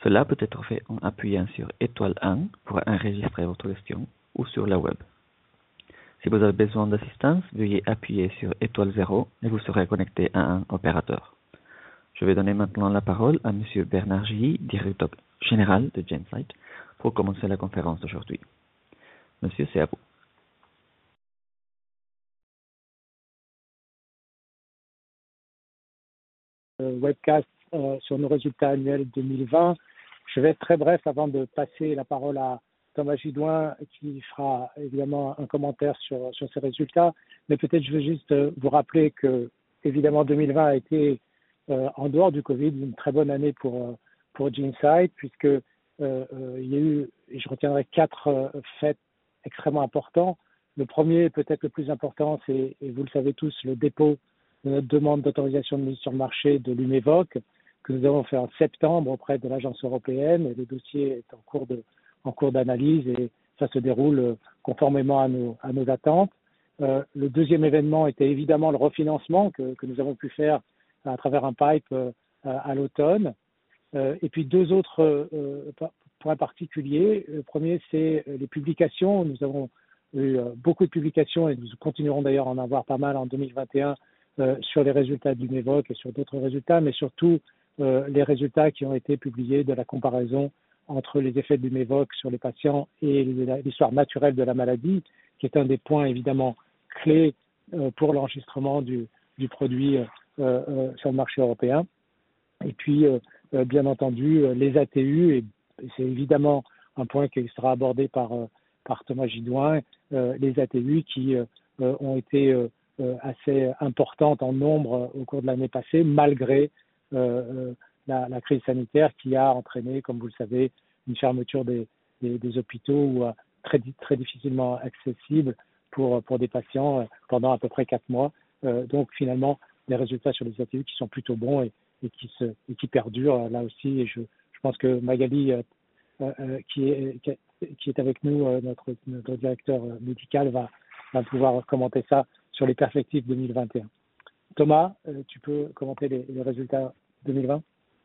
Cela peut être fait en appuyant sur étoile 1 pour enregistrer votre question ou sur la web. Si vous avez besoin d'assistance, veuillez appuyer sur étoile 0 et vous serez connecté à un opérateur. Je vais donner maintenant la parole à Monsieur Bernard Gilly, directeur général de Gensight, pour commencer la conférence d'aujourd'hui. Monsieur, c'est à vous. Webcast sur nos résultats annuels 2020. Je vais être très bref avant de passer la parole à Thomas Gidouin qui fera évidemment un commentaire sur ces résultats. Mais peut-être je veux juste vous rappeler que évidemment 2020 a été en dehors du Covid une très bonne année pour Gensight puisque il y a eu, et je retiendrai 4 faits extrêmement importants. Le premier, peut-être le plus important, c'est, et vous le savez tous, le dépôt de notre demande d'autorisation de mise sur le marché de l'Umevoq, que nous avons fait en septembre auprès de l'Agence européenne. Et le dossier est en cours d'analyse et ça se déroule conformément à nos attentes. Le deuxième événement était évidemment le refinancement que nous avons pu faire à travers un pipe à l'automne. Et puis 2 autres points particuliers. Le premier, c'est les publications. Nous avons eu beaucoup de publications et nous continuerons d'ailleurs à en avoir pas mal en 2021 sur les résultats du Umevoq et sur d'autres résultats, mais surtout les résultats qui ont été publiés de la comparaison entre les effets du Umevoq sur les patients et l'histoire naturelle de la maladie, qui est un des points évidemment clés pour l'enregistrement du produit sur le marché européen. Et puis, bien entendu, les ATU, et c'est évidemment un point qui sera abordé par Thomas Gidouin, les ATU qui ont été assez importante en nombre au cours de l'année passée, malgré la crise sanitaire qui a entraîné, comme vous le savez, une fermeture des hôpitaux ou très difficilement accessible pour des patients pendant à peu près 4 mois. Donc finalement, les résultats sur les ATU qui sont plutôt bons et qui perdurent là aussi. Et je pense que Magali, qui est avec nous, notre directeur médical, va pouvoir commenter ça sur les perspectives 2021. Thomas, tu peux commenter les résultats 2020 ?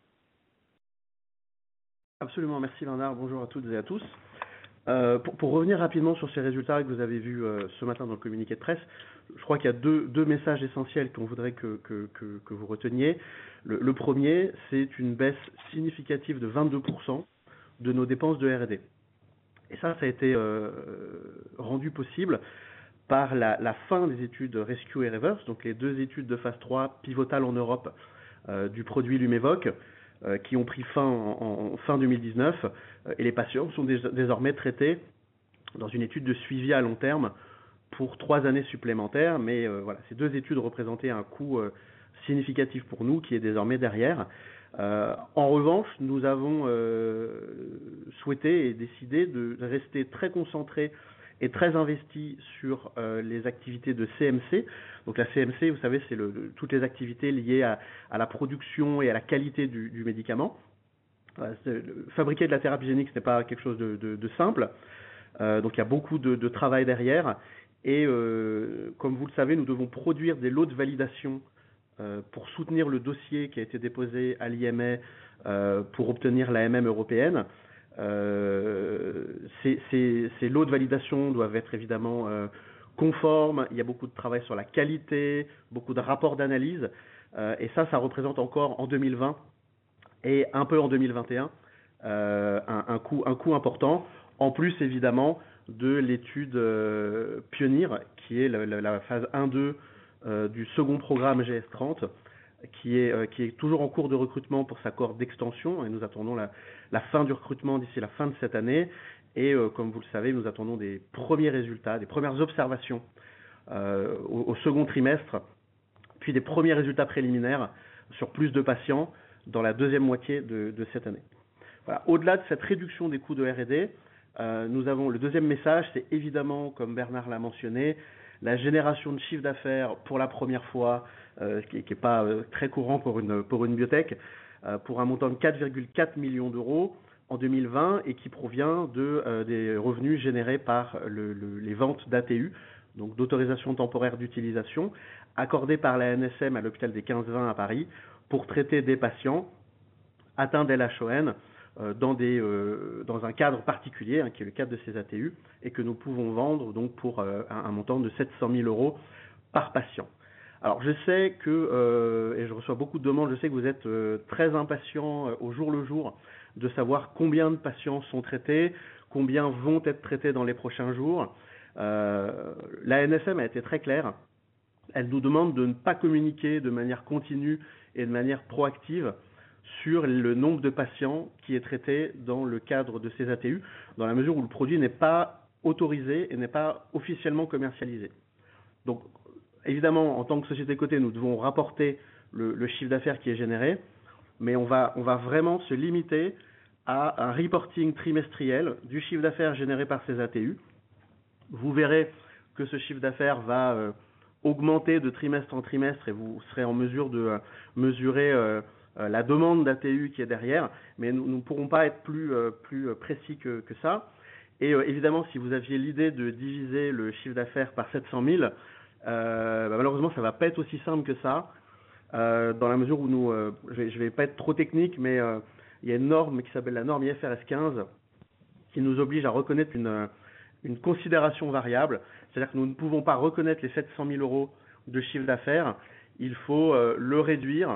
Absolument, merci Bernard, bonjour à toutes et à tous. Pour revenir rapidement sur ces résultats que vous avez vus ce matin dans le communiqué de presse, je crois qu'il y a deux messages essentiels qu'on voudrait que vous reteniez. Le premier, c'est une baisse significative de 22% de nos dépenses de R&D. Et ça a été rendu possible par la fin des études Rescue et Reverse, donc les 2 études de phase 3 pivotales en Europe du produit Umevoq, qui ont pris fin en fin 2019, et les patients sont désormais traités dans une étude de suivi à long terme pour 3 années supplémentaires, mais voilà, ces 2 études représentaient un coût significatif pour nous, qui est désormais derrière. En revanche, nous avons souhaité et décidé de rester très concentrés et très investi sur les activités de CMC. Donc la CMC, vous savez, c'est toutes les activités liées à la production et à la qualité du médicament. Fabriquer de la thérapie génique, ce n'est pas quelque chose de simple. Donc il y a beaucoup de travail derrière. Et comme vous le savez, nous devons produire des lots de validation pour soutenir le dossier qui a été déposé à l'IMA pour obtenir l'AMM européenne. Ces lots de validation doivent être évidemment conformes. Il y a beaucoup de travail sur la qualité, beaucoup de rapports d'analyse, et ça représente encore en 2020 et un peu en 2021 un coût important, en plus évidemment de l'étude Pionnier, qui est la phase 1-2 du second programme GS30, qui est toujours en cours de recrutement pour sa cohorte d'extension, et nous attendons la fin du recrutement d'ici la fin de cette année. Et comme vous le savez, nous attendons des premiers résultats, des premières observations au second trimestre, puis des premiers résultats préliminaires sur plus de patients dans la deuxième moitié de cette année. Voilà. Au-delà de cette réduction des coûts de R&D, nous avons le deuxième message, c'est évidemment, comme Bernard l'a mentionné, la génération de chiffre d'affaires pour la première fois, qui n'est pas très courant pour une biotech, pour un montant de 4,4 millions d'euros en 2020 et qui provient des revenus générés par les ventes d'ATU, donc d'autorisation temporaire d'utilisation, accordées par la NSM à l'hôpital des 15-20 à Paris pour traiter des patients atteints d'LHON dans un cadre particulier, hein, qui est le cadre de ces ATU, et que nous pouvons vendre donc pour un montant de 700 000 € par patient. Alors je sais que, et je reçois beaucoup de demandes, je sais que vous êtes très impatients au jour le jour de savoir combien de patients sont traités, combien vont être traités dans les prochains jours. La NSM a été très claire, elle nous demande de ne pas communiquer de manière continue et de manière proactive sur le nombre de patients qui est traité dans le cadre de ces ATU, dans la mesure où le produit n'est pas autorisé et n'est pas officiellement commercialisé. Donc, évidemment, en tant que société cotée, nous devons rapporter le chiffre d'affaires qui est généré, mais on va vraiment se limiter à un reporting trimestriel du chiffre d'affaires généré par ces ATU. Vous verrez que ce chiffre d'affaires va augmenter de trimestre en trimestre et vous serez en mesure de mesurer la demande d'ATU qui est derrière, mais nous ne pourrons pas être plus précis que ça. Et évidemment, si vous aviez l'idée de diviser le chiffre d'affaires par 700 000, malheureusement, ça ne va pas être aussi simple que ça, dans la mesure où je vais pas être trop technique, mais il y a une norme qui s'appelle la norme IFRS 15 qui nous oblige à reconnaître une considération variable, c'est-à-dire que nous ne pouvons pas reconnaître les 700 000 € de chiffre d'affaires, il faut le réduire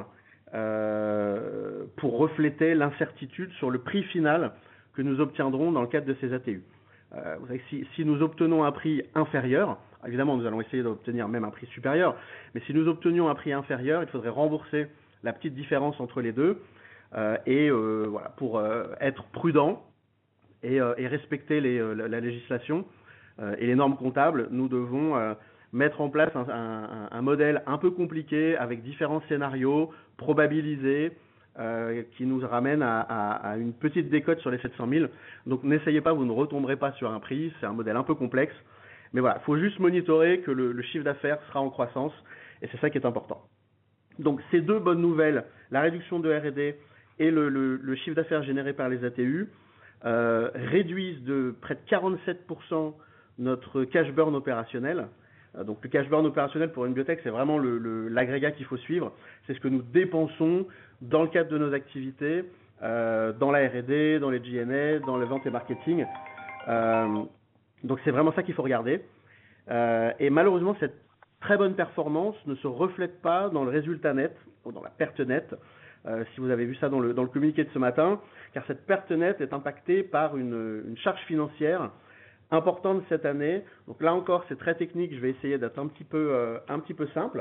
pour refléter l'incertitude sur le prix final que nous obtiendrons dans le cadre de ces ATU. Vous savez, si nous obtenons un prix inférieur, évidemment nous allons essayer d'obtenir même un prix supérieur, mais si nous obtenions un prix inférieur, il faudrait rembourser la petite différence entre les deux, voilà, pour être prudent et respecter la législation et les normes comptables, nous devons mettre en place un modèle un peu compliqué avec différents scénarios probabilisés qui nous ramènent à une petite décote sur les 700 000. Donc n'essayez pas, vous ne retomberez pas sur un prix, c'est un modèle un peu complexe. Mais voilà, il faut juste monitorer que le chiffre d'affaires sera en croissance et c'est ça qui est important. Donc ces deux bonnes nouvelles, la réduction de R&D et le chiffre d'affaires généré par les ATU, réduisent de près de 47% notre cash burn opérationnel. Donc le cash burn opérationnel pour une biotech, c'est vraiment l'agrégat qu'il faut suivre. C'est ce que nous dépensons dans le cadre de nos activités, dans la R&D, dans les G&A, dans les ventes et marketing. Donc c'est vraiment ça qu'il faut regarder. Et malheureusement, cette très bonne performance ne se reflète pas dans le résultat net, ou dans la perte nette, si vous avez vu ça dans le communiqué de ce matin, car cette perte nette est impactée par une charge financière importante cette année. Donc là encore, c'est très technique, je vais essayer d'être un petit peu simple.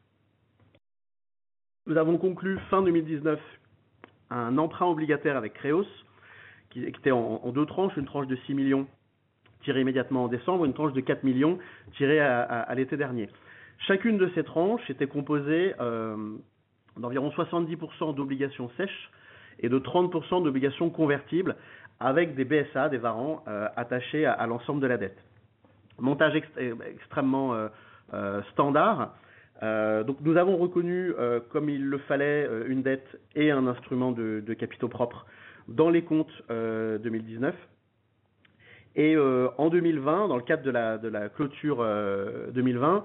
Nous avons conclu fin 2019 un emprunt obligataire avec Kreos, qui était en deux tranches, une tranche de 6 millions tirée immédiatement en décembre, une tranche de 4 millions tirée à l'été dernier. Chacune de ces tranches était composée d'environ 70% d'obligations sèches et de 30% d'obligations convertibles avec des BSA, des warrants attachés à l'ensemble de la dette. Montage extrêmement standard. Donc nous avons reconnu, comme il le fallait, une dette et un instrument de capitaux propres dans les comptes 2019. Et en 2020, dans le cadre de la clôture 2020,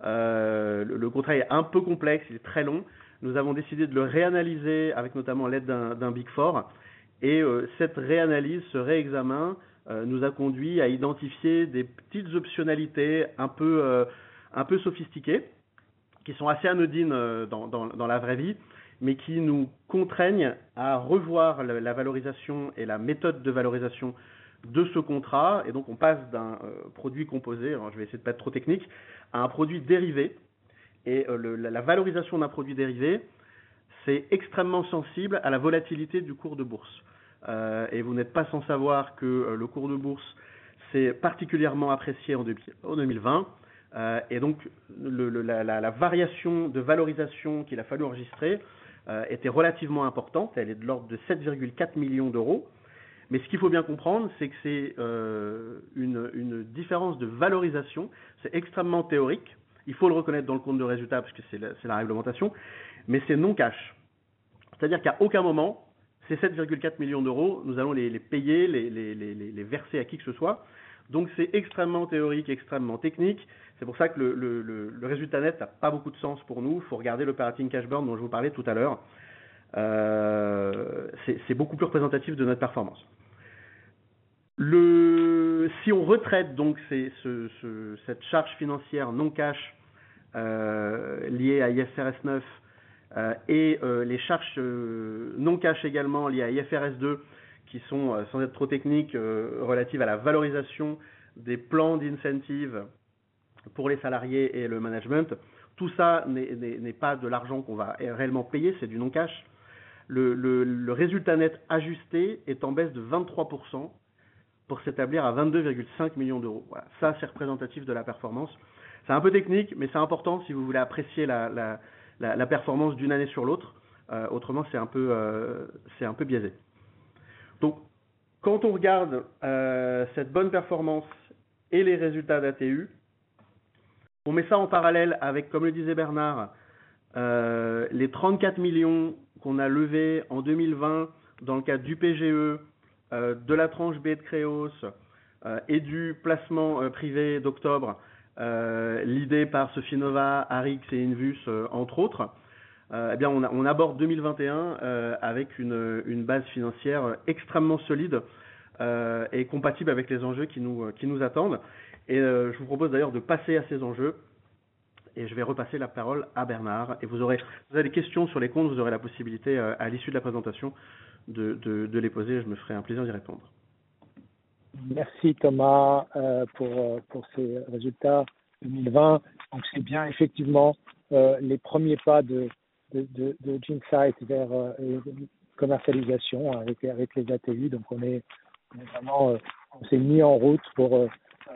le contrat est un peu complexe, il est très long. Nous avons décidé de le réanalyser avec notamment l'aide d'un Big Four. Et cette réanalyse, ce réexamen, nous a conduit à identifier des petites optionnalités un peu sophistiquées, qui sont assez anodines dans la vraie vie, mais qui nous contraignent à revoir la valorisation et la méthode de valorisation de ce contrat. Et donc on passe d'un produit composé, alors je vais essayer de ne pas être trop technique, à un produit dérivé. Et la valorisation d'un produit dérivé, c'est extrêmement sensible à la volatilité du cours de bourse. Et vous n'êtes pas sans savoir que le cours de bourse s'est particulièrement apprécié en 2020. Et donc la variation de valorisation qu'il a fallu enregistrer était relativement importante. Elle est de l'ordre de 7,4 millions d'euros. Mais ce qu'il faut bien comprendre, c'est que c'est une différence de valorisation. C'est extrêmement théorique. Il faut le reconnaître dans le compte de résultat parce que c'est la réglementation. Mais c'est non cash. C'est-à-dire qu'à aucun moment, ces 7,4 millions d'euros, nous allons les payer, les verser à qui que ce soit. Donc c'est extrêmement théorique, extrêmement technique. C'est pour ça que le résultat net n'a pas beaucoup de sens pour nous. Il faut regarder l'operating cash burn dont je vous parlais tout à l'heure. c'est beaucoup plus représentatif de notre performance. Si on retraite donc cette charge financière non cash liée à IFRS 9 et les charges non cash également liées à IFRS 2 qui sont, sans être trop techniques, relatives à la valorisation des plans d'incentive pour les salariés et le management, tout ça n'est pas de l'argent qu'on va réellement payer, c'est du non cash. Le résultat net ajusté est en baisse de 23% pour s'établir à 22,5 millions d'euros. Voilà, ça c'est représentatif de la performance. C'est un peu technique, mais c'est important si vous voulez apprécier la performance d'une année sur l'autre. Autrement, c'est un peu biaisé. Donc, quand on regarde cette bonne performance et les résultats d'ATU, on met ça en parallèle avec, comme le disait Bernard, les 34 millions qu'on a levés en 2020 dans le cadre du PGE, de la tranche B de Créos et du placement privé d'octobre, l'idée par Sofinnova, Arix et Invus, entre autres. Eh bien, on aborde 2021 avec une base financière extrêmement solide et compatible avec les enjeux qui nous attendent. Et je vous propose d'ailleurs de passer à ces enjeux. Et je vais repasser la parole à Bernard. Et vous avez des questions sur les comptes, vous aurez la possibilité à l'issue de la présentation de les poser. Je me ferai un plaisir d'y répondre. Merci Thomas pour ces résultats 2020. Donc c'est bien effectivement les premiers pas de Ginsight vers commercialisation avec les ATU. Donc on s'est mis en route pour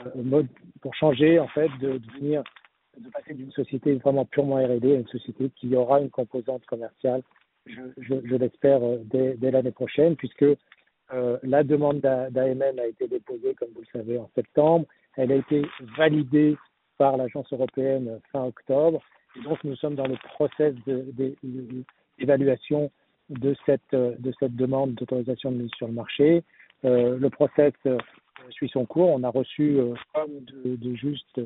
changer en fait de passer d'une société vraiment purement R&D à une société qui aura une composante commerciale, je l'espère, dès l'année prochaine, puisque la demande d'AMM a été déposée, comme vous le savez, en septembre. Elle a été validée par l'Agence européenne fin octobre. Et donc, nous sommes dans le process d'évaluation de cette demande d'autorisation de mise sur le marché. Le process suit son cours. On a reçu, comme de juste,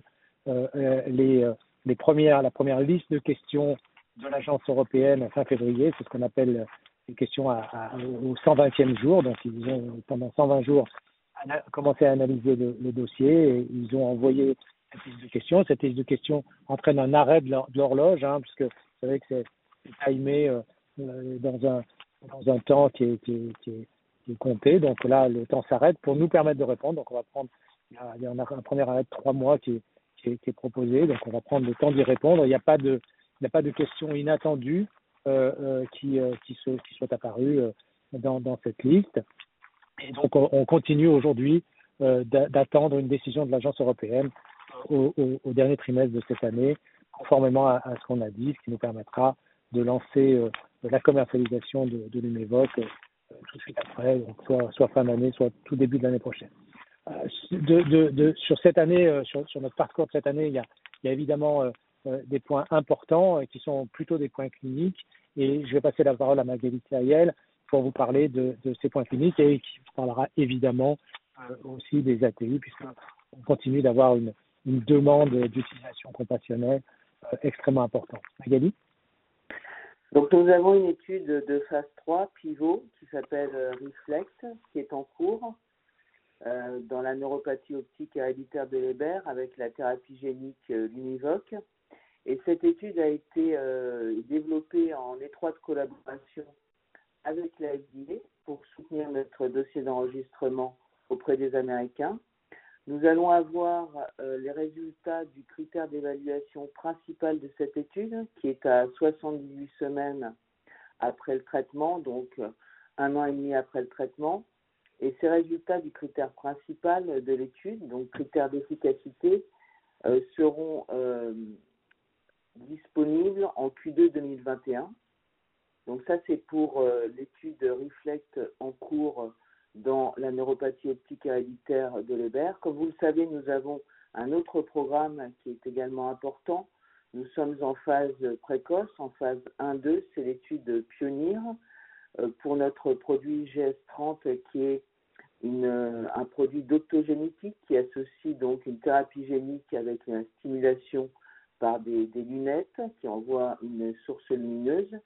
la première liste de questions de l'Agence européenne fin février. C'est ce qu'on appelle les questions au 120e jour. Donc, ils ont, pendant 120 jours, commencé à analyser le dossier et ils ont envoyé cette liste de questions. Cette liste de questions entraîne un arrêt de l'horloge, puisque vous savez que c'est timé dans un temps qui est compté. Donc là, le temps s'arrête pour nous permettre de répondre. Donc, on va prendre, il y a un premier arrêt de 3 mois qui est proposé. Donc, on va prendre le temps d'y répondre. Il n'y a pas de questions inattendues qui soient apparues dans cette liste. Et donc, on continue aujourd'hui d'attendre une décision de l'Agence européenne au dernier trimestre de cette année, conformément à ce qu'on a dit, ce qui nous permettra de lancer la commercialisation de l'Umevoc tout de suite après, donc soit fin d'année, soit tout début de l'année prochaine. Sur cette année, sur notre parcours de cette année, il y a évidemment des points importants qui sont plutôt des points cliniques. Et je vais passer la parole à Magali Thériel pour vous parler de ces points cliniques et qui parlera évidemment aussi des ATU, puisqu'on continue d'avoir une demande d'utilisation compassionnelle extrêmement importante. Magali ? Donc nous avons une étude de phase 3 pivot qui s'appelle Reflect, qui est en cours dans la neuropathie optique héréditaire de Leber avec la thérapie génique Lumivoc. Et cette étude a été développée en étroite collaboration avec la FDA pour soutenir notre dossier d'enregistrement auprès des Américains. Nous allons avoir les résultats du critère d'évaluation principal de cette étude, qui est à 78 semaines après le traitement, donc 1 an et demi après le traitement. Et ces résultats du critère principal de l'étude, donc critère d'efficacité, seront disponibles en Q2 2021. Donc ça, c'est pour l'étude Reflect en cours dans la neuropathie optique héréditaire de Leber. Comme vous le savez, nous avons un autre programme qui est également important. Nous sommes en phase précoce, en phase 1-2, c'est l'étude Pionnier pour notre produit GS30 qui est un produit d'optogénétique qui associe donc une thérapie génique avec une stimulation par des lunettes qui envoient une source lumineuse.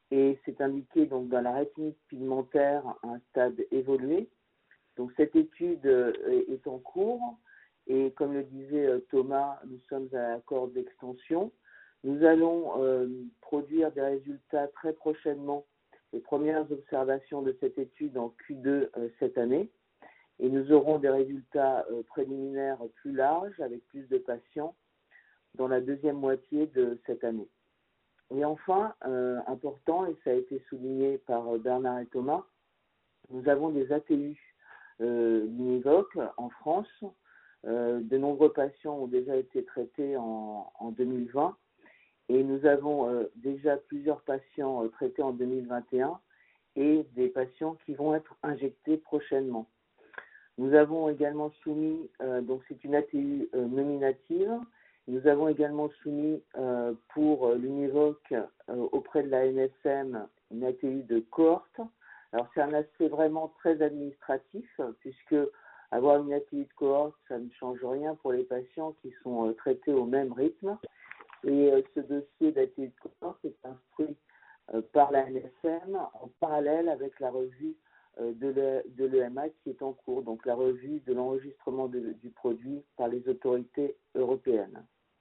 et c'est indiqué donc dans la rétinite pigmentaire à un stade évolué. Donc cette étude est en cours et comme le disait Thomas, nous sommes à la cohorte d'extension. Nous allons produire des résultats très prochainement, les premières observations de cette étude en Q2 cette année, et nous aurons des résultats préliminaires plus larges avec plus de patients dans la deuxième moitié de cette année. Et enfin, important, et ça a été souligné par Bernard et Thomas, nous avons des ATU Univoc en France. De nombreux patients ont déjà été traités en 2020 et nous avons déjà plusieurs patients traités en 2021 et des patients qui vont être injectés prochainement. Nous avons également soumis, donc c'est une ATU nominative, nous avons également soumis pour l'Univoc auprès de la NSM une ATU de cohorte. Alors c'est un aspect vraiment très administratif puisque avoir une ATU de cohorte, ça ne change rien pour les patients qui sont traités au même rythme. Et ce dossier d'ATU de cohorte est instruit par la NSM en parallèle avec la revue de l'EMA qui est en cours, donc la revue de l'enregistrement du produit par les autorités européennes.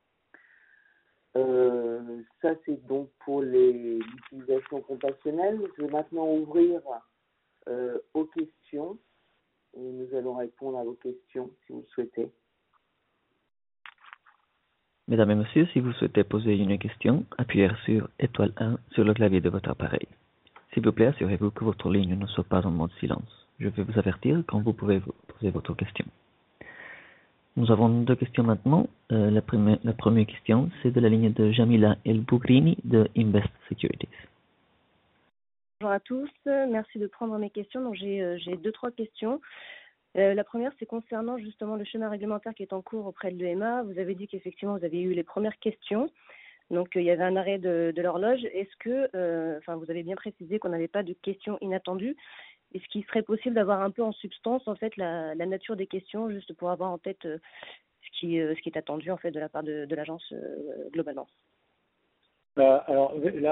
Ça, c'est donc pour l'utilisation compassionnelle. Je vais maintenant ouvrir aux questions et nous allons répondre à vos questions si vous le souhaitez. Mesdames et messieurs, si vous souhaitez poser une question, appuyez sur étoile 1 sur le clavier de votre appareil. S'il vous plaît, assurez-vous que votre ligne ne soit pas en mode silence. Je vais vous avertir quand vous pouvez poser votre question. Nous avons deux questions maintenant. La première question, c'est de la ligne de Jamila El Bougrini de Invest Securities. Bonjour à tous, merci de prendre mes questions. Donc j'ai 2-3 questions. La première, c'est concernant justement le schéma réglementaire qui est en cours auprès de l'EMA. Vous avez dit qu'effectivement, vous avez eu les premières questions. Donc, il y avait un arrêt de l'horloge. Est-ce que, vous avez bien précisé qu'on n'avait pas de questions inattendues. Est-ce qu'il serait possible d'avoir un peu en substance, en fait, la nature des questions, juste pour avoir en tête ce qui est attendu, en fait, de la part de l'agence globalement? Alors,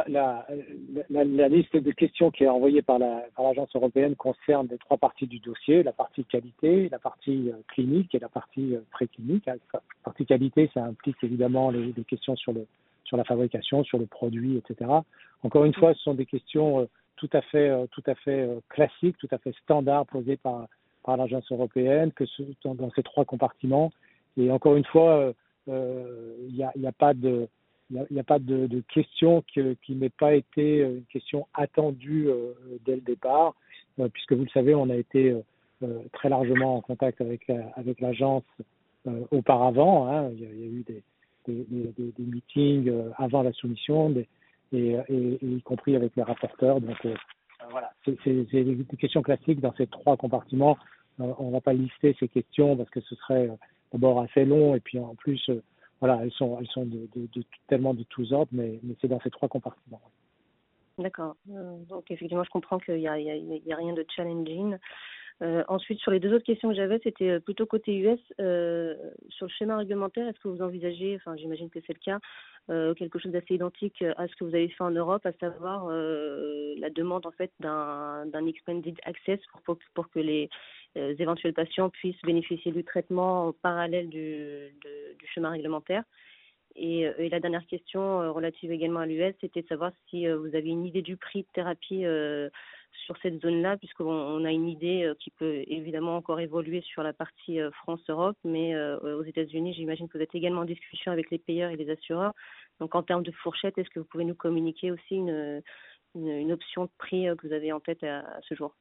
la liste de questions qui est envoyée par l'agence européenne concerne les 3 parties du dossier, la partie qualité, la partie clinique et la partie préclinique. La partie qualité, ça implique évidemment les questions sur la fabrication, sur le produit, etc. Encore une fois, ce sont des questions tout à fait classiques, tout à fait standards posées par l'agence européenne, que dans ces 3 compartiments. Et encore une fois, il n'y a pas de question qui n'ait pas été une question attendue dès le départ, puisque vous le savez, on a été très largement en contact avec l'agence auparavant. Hein. Il y a eu des meetings avant la soumission, et y compris avec les rapporteurs. Donc voilà, c'est des questions classiques dans ces 3 compartiments. On ne va pas lister ces questions parce que ce serait d'abord assez long, et puis en plus voilà, elles sont tellement de tous ordres, mais c'est dans ces 3 compartiments. D'accord. Donc effectivement, je comprends qu'il y a rien de challenging. Ensuite, sur les 2 autres questions que j'avais, c'était plutôt côté US. Sur le schéma réglementaire, est-ce que vous envisagez, j'imagine que c'est le cas, quelque chose d'assez identique à ce que vous avez fait en Europe, à savoir la demande en fait d'un expanded access pour que les éventuels patients puissent bénéficier du traitement en parallèle du schéma réglementaire. Et la dernière question relative également à l'US, c'était de savoir si vous avez une idée du prix de thérapie sur cette zone-là, puisqu'on a une idée qui peut évidemment encore évoluer sur la partie France-Europe, mais aux États-Unis, j'imagine que vous êtes également en discussion avec les payeurs et les assureurs. Donc en termes de fourchette, est-ce que vous pouvez nous communiquer aussi une option de prix que vous avez en tête à ce jour?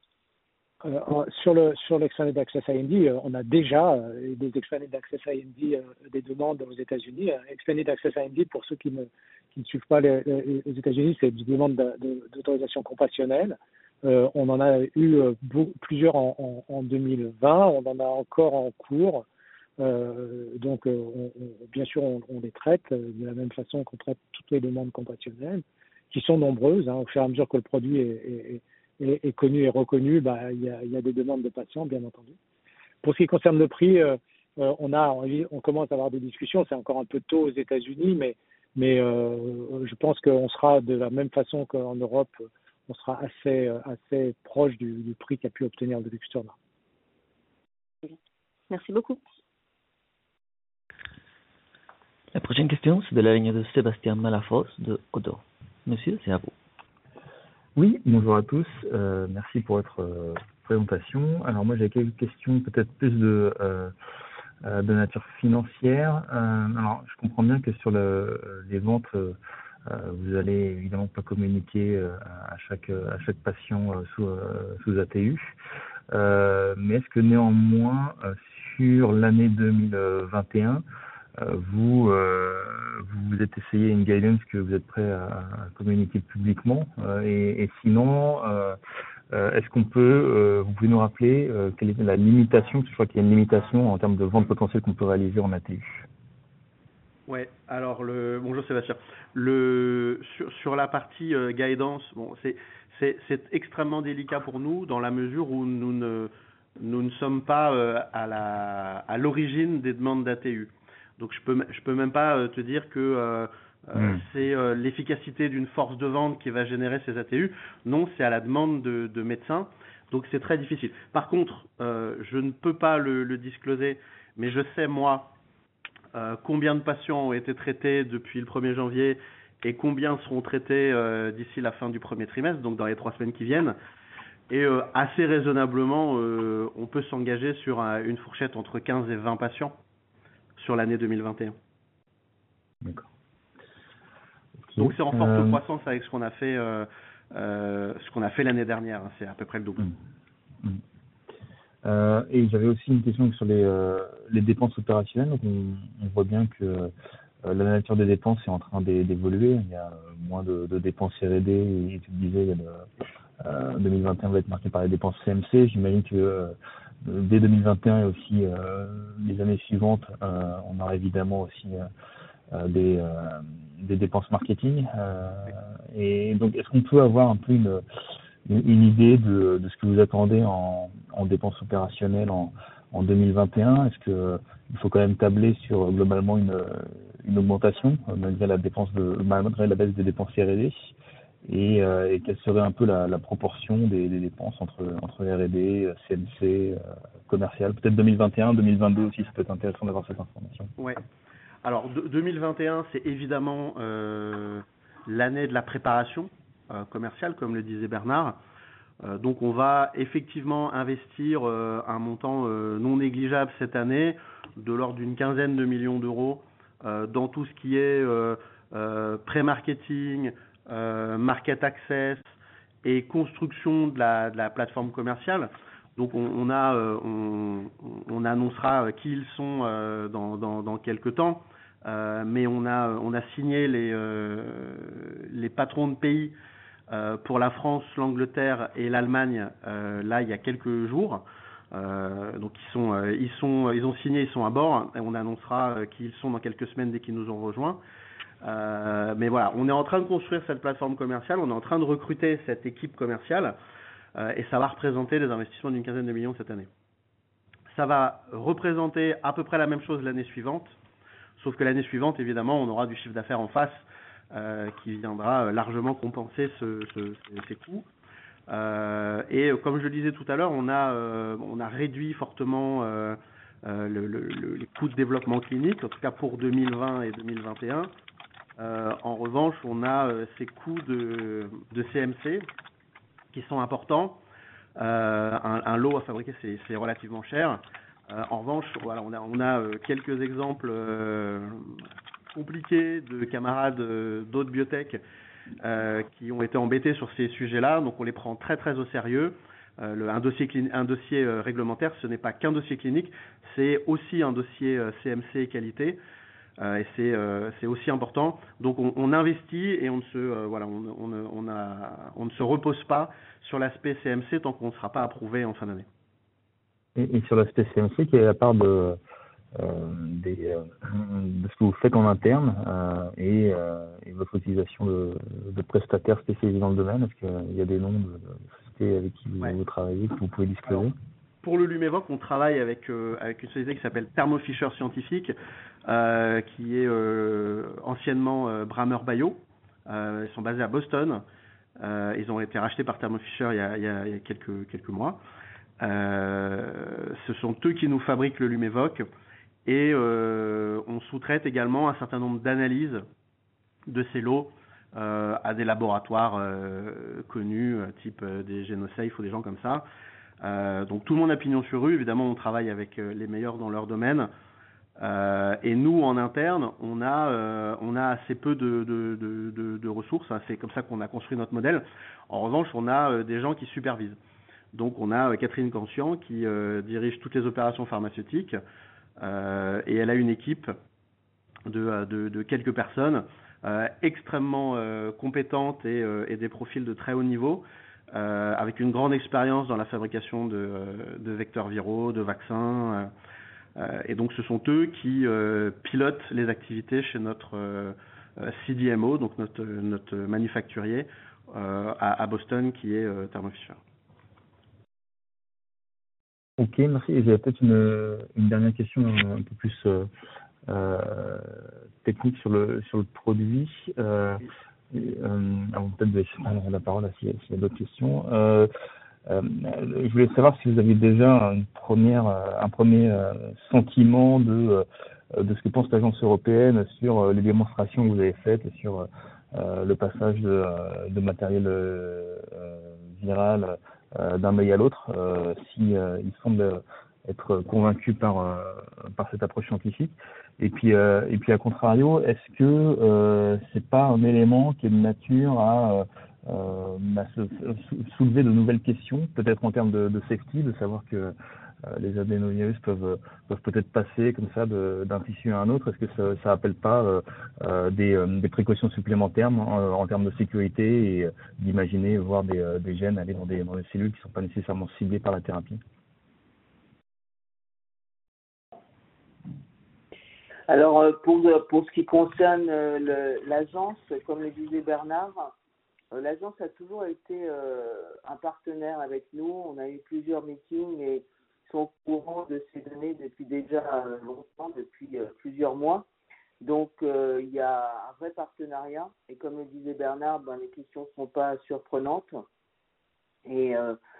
Sur l'Expanded Access IND, on a déjà des Expanded Access IND, des demandes aux États-Unis. Expanded Access IND, pour ceux qui ne suivent pas les États-Unis, c'est des demandes d'autorisation compassionnelle. On en a eu plusieurs en 2020, on en a encore en cours. Donc, bien sûr, on les traite de la même façon qu'on traite toutes les demandes compassionnelles, qui sont nombreuses. Au fur et à mesure que le produit est connu et reconnu, il y a des demandes de patients, bien entendu. Pour ce qui concerne le prix, on commence à avoir des discussions. C'est encore un peu tôt aux États-Unis, mais Mais je pense qu'on sera de la même façon qu'en Europe, on sera assez proche du prix qu'a pu obtenir le Luxturna. Merci beaucoup. La prochaine question, c'est de la ligne de Sébastien Malafosse de Odo. Monsieur, c'est à vous. Oui, bonjour à tous. Merci pour votre présentation. Alors moi, j'ai quelques questions peut-être plus de nature financière. Alors, je comprends bien que sur les ventes, vous allez évidemment pas communiquer à chaque patient sous ATU. Mais est-ce que néanmoins, sur l'année 2021, vous êtes essayé une guidance que vous êtes prêt à communiquer publiquement et sinon, est-ce qu'on peut, vous pouvez nous rappeler quelle est la limitation, je crois qu'il y a une limitation en termes de vente potentielle qu'on peut réaliser en ATU. Ouais, alors bonjour Sébastien. Sur la partie guidance, bon, c'est extrêmement délicat pour nous dans la mesure où nous ne sommes pas à l'origine des demandes d'ATU. Donc je peux même pas te dire que c'est l'efficacité d'une force de vente qui va générer ces ATU. Non, c'est à la demande de médecins. Donc c'est très difficile. Par contre, je ne peux pas le discloser, mais je sais moi combien de patients ont été traités depuis le 1er janvier et combien seront traités d'ici la fin du premier trimestre, donc dans les 3 semaines qui viennent. Et assez raisonnablement, on peut s'engager sur une fourchette entre 15 et 20 patients sur l'année 2021. D'accord. Okay. Donc c'est en forte croissance avec ce qu'on a fait l'année dernière. C'est à peu près le double. Et j'avais aussi une question sur les dépenses opérationnelles. Donc on voit bien que la nature des dépenses est en train d'évoluer. Il y a moins de dépenses R&D. Et tu disais, 2021 va être marqué par les dépenses CMC. J'imagine que dès 2021 et aussi les années suivantes, on aura évidemment aussi des dépenses marketing. Et donc, est-ce qu'on peut avoir un peu une idée de ce que vous attendez en dépenses opérationnelles en 2021? Est-ce que il faut quand même tabler sur globalement une augmentation malgré la baisse des dépenses R&D? Et quelle serait un peu la proportion des dépenses entre R&D, CMC, commercial, peut-être 2021, 2022 aussi, ça peut être intéressant d'avoir cette information. Ouais. Alors 2021, c'est évidemment l'année de la préparation commerciale, comme le disait Bernard. Donc on va effectivement investir un montant non négligeable cette année, de l'ordre d'une 15aine de millions d'euros dans tout ce qui est pré-marketing, market access et construction de la plateforme commerciale. Donc on annoncera qui ils sont dans quelques temps, mais on a signé les patrons de pays pour la France, l'Angleterre et l'Allemagne là il y a quelques jours. Donc ils ont signé, ils sont à bord et on annoncera qui ils sont dans quelques semaines dès qu'ils nous ont rejoints. Mais voilà, on est en train de construire cette plateforme commerciale, on est en train de recruter cette équipe commerciale et ça va représenter des investissements d'une 15aine de millions cette année. Ça va représenter à peu près la même chose l'année suivante, sauf que l'année suivante, évidemment, on aura du chiffre d'affaires en face qui viendra largement compenser ces coûts. Et comme je le disais tout à l'heure, on a réduit fortement les coûts de développement clinique, en tout cas pour 2020 et 2021. En revanche, on a ces coûts de CMC qui sont importants. Un lot à fabriquer, c'est relativement cher. En revanche, voilà, on a quelques exemples compliqués de camarades d'autres biotech qui ont été embêtés sur ces sujets-là. Donc on les prend très très au sérieux. Un dossier réglementaire, ce n'est pas qu'un dossier clinique, c'est aussi un dossier CMC qualité. Et c'est aussi important. Donc on investit et on ne se repose pas sur l'aspect CMC tant qu'on ne sera pas approuvé en fin d'année. Et sur l'aspect CMC, quelle est la part de ce que vous faites en interne et votre utilisation de prestataires spécialisés dans le domaine? Est-ce qu'il y a des noms de sociétés avec qui vous travaillez que vous pouvez discloser? Pour le Lumevoq, on travaille avec une société qui s'appelle Thermo Fisher Scientific. qui est anciennement Brammer Bio. Ils sont basés à Boston. Ils ont été rachetés par Thermo Fisher il y a quelques mois. Ce sont eux qui nous fabriquent le Lumevoq et on sous-traite également un certain nombre d'analyses de ces lots à des laboratoires connus, type des Génosafe ou des gens comme ça. Donc tout le monde a pignon sur rue. Évidemment, on travaille avec les meilleurs dans leur domaine. Et nous, en interne, on a assez peu de ressources. C'est comme ça qu'on a construit notre modèle. En revanche, on a des gens qui supervisent. Donc, on a Catherine Conscient qui dirige toutes les opérations pharmaceutiques et elle a une équipe de quelques personnes extrêmement compétentes et des profils de très haut niveau, avec une grande expérience dans la fabrication de vecteurs viraux, de vaccins. Et donc, ce sont eux qui pilotent les activités chez notre CDMO, donc notre manufacturier à Boston, qui est Thermo Fisher. Ok, merci. Et j'avais peut-être une dernière question un peu plus technique sur le produit. Avant peut-être de laisser la parole s'il y a d'autres questions. Je voulais savoir si vous aviez déjà un premier sentiment de ce que pense l'agence européenne sur les démonstrations que vous avez faites et sur le passage de matériel viral d'un mail à l'autre, si il semble être convaincu par cette approche scientifique. Et puis à contrario, est-ce que c'est pas un élément qui est de nature à soulever de nouvelles questions, peut-être en termes de safety, de savoir que les adénovirus peuvent peut-être passer comme ça d'un tissu à un autre. Est-ce que ça appelle pas des précautions supplémentaires en termes de sécurité et d'imaginer voir des gènes aller dans des cellules qui ne sont pas nécessairement ciblées par la thérapie? Alors, pour ce qui concerne l'agence, comme le disait Bernard, l'agence a toujours été un partenaire avec nous. On a eu plusieurs meetings et sont au courant de ces données depuis déjà longtemps, depuis plusieurs mois. Donc, il y a un vrai partenariat. Et comme le disait Bernard, les questions ne sont pas surprenantes. Et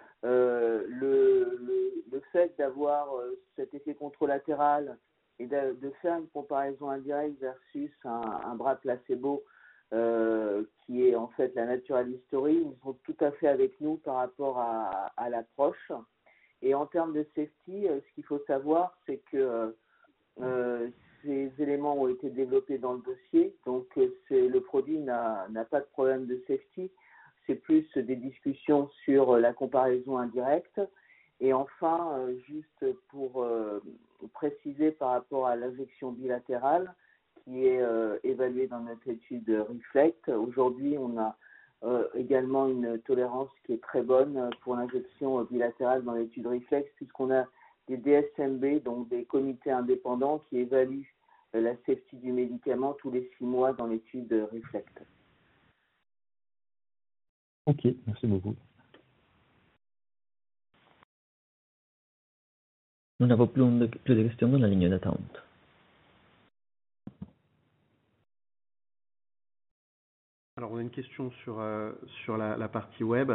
le fait d'avoir cet effet contralatéral et de faire une comparaison indirecte versus un bras placebo qui est en fait la natural history, ils sont tout à fait avec nous par rapport à l'approche. Et en termes de safety, ce qu'il faut savoir, c'est que ces éléments ont été développés dans le dossier, donc le produit n'a pas de problème de safety. C'est plus des discussions sur la comparaison indirecte. Et enfin, juste pour préciser par rapport à l'injection bilatérale qui est évaluée dans notre étude Reflect, aujourd'hui on a également une tolérance qui est très bonne pour l'injection bilatérale dans l'étude Reflect, puisqu'on a des DSMB, donc des comités indépendants qui évaluent la safety du médicament tous les 6 mois dans l'étude Reflect. Ok, merci beaucoup. Nous n'avons plus de questions dans la ligne d'attente. Alors, on a une question sur la partie web.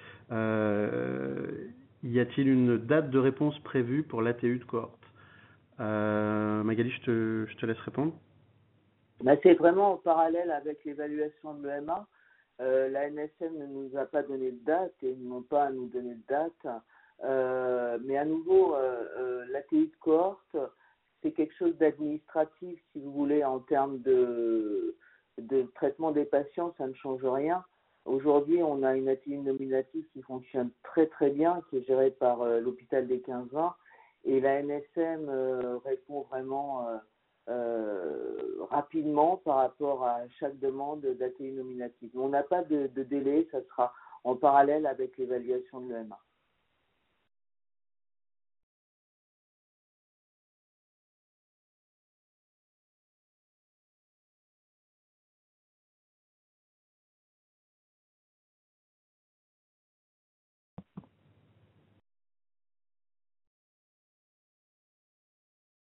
Y a-t-il une date de réponse prévue pour l'ATU de cohorte? Magali, je te laisse répondre. C'est vraiment en parallèle avec l'évaluation de l'EMA. La NSM ne nous a pas donné de date et ils n'ont pas à nous donner de date. Mais à nouveau, l'ATU de cohorte, c'est quelque chose d'administratif, si vous voulez, en termes de traitement des patients, ça ne change rien. Aujourd'hui, on a une ATU nominative qui fonctionne très très bien, qui est gérée par l'hôpital des 15-20, et la NSM répond vraiment rapidement par rapport à chaque demande d'ATU nominative. On n'a pas de délai, ça sera en parallèle avec l'évaluation de l'EMA.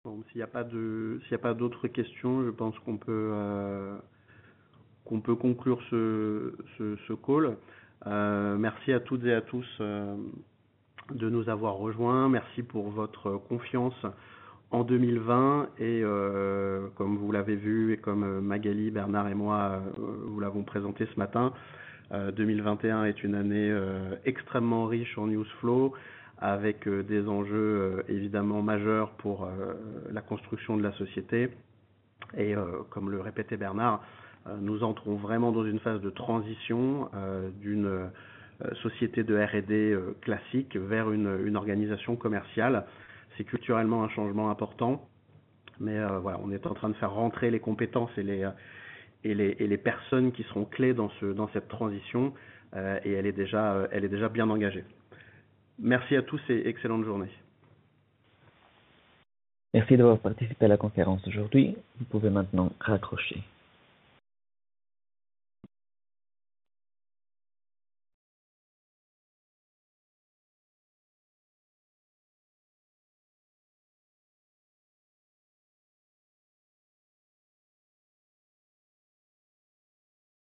Bon, s'il n'y a pas d'autres questions, je pense qu'on peut conclure ce call. Merci à toutes et à tous de nous avoir rejoints. Merci pour votre confiance en 2020 et comme vous l'avez vu et comme Magali, Bernard et moi vous l'avons présenté ce matin, 2021 est une année extrêmement riche en news flow avec des enjeux évidemment majeurs pour la construction de la société et comme le répétait Bernard, nous entrons vraiment dans une phase de transition d'une société de R&D classique vers une organisation commerciale. C'est culturellement un changement important, mais voilà, on est en train de faire rentrer les compétences et les personnes qui seront clés dans cette transition et elle est déjà bien engagée. Merci à tous et excellente journée. Merci d'avoir participé à la conférence d'aujourd'hui. Vous pouvez maintenant raccrocher.